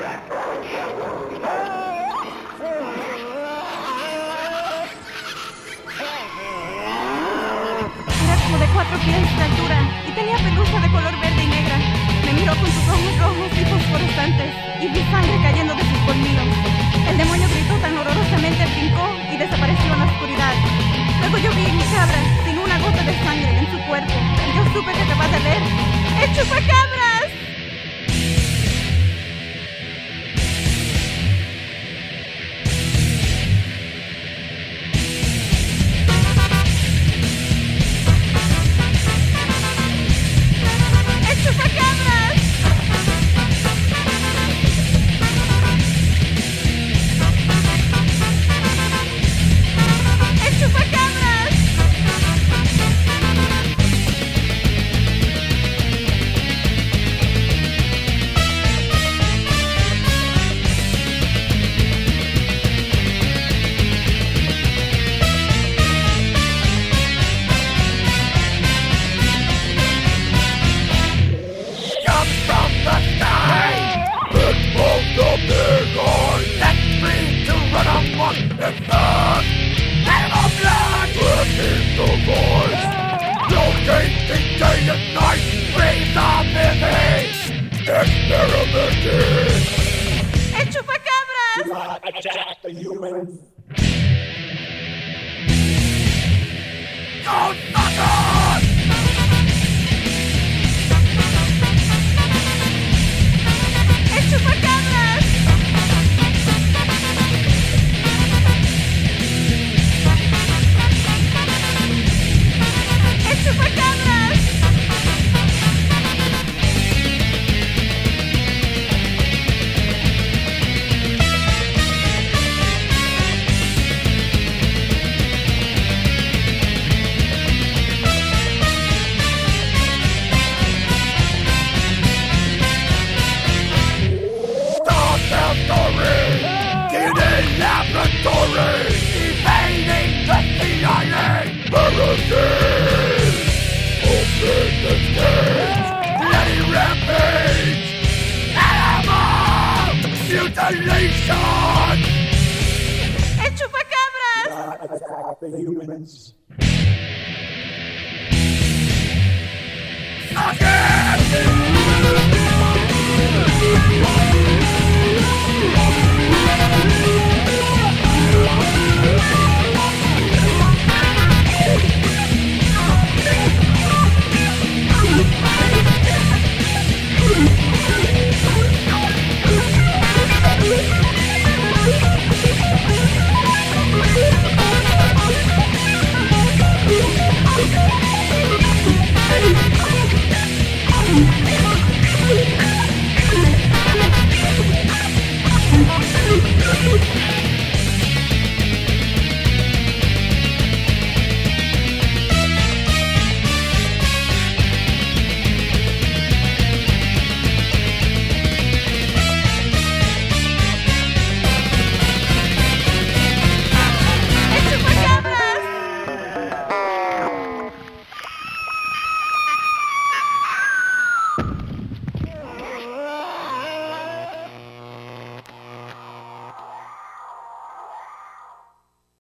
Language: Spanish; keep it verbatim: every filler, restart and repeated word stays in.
Como de cuatro pies de altura y tenía pelusa de color verde y negra. Me miró con sus ojos rojos y fosforescentes y vi sangre cayendo de sus colmillos. El demonio gritó tan horrorosamente, brincó y desapareció en la oscuridad. Luego yo vi mi cabra sin una gota de sangre en su cuerpo y yo supe que acabas de ver ¡el chupacabras! ¡El chupacabras! Attack the humans! Don't fuck us! ¡El chupacabras! ¡El chupacabras! Laboratory, evading the C I A. Barricade, open the gates. Bloody rampage, animal mutilation. ¡El chupacabras! Attack the humans! Again!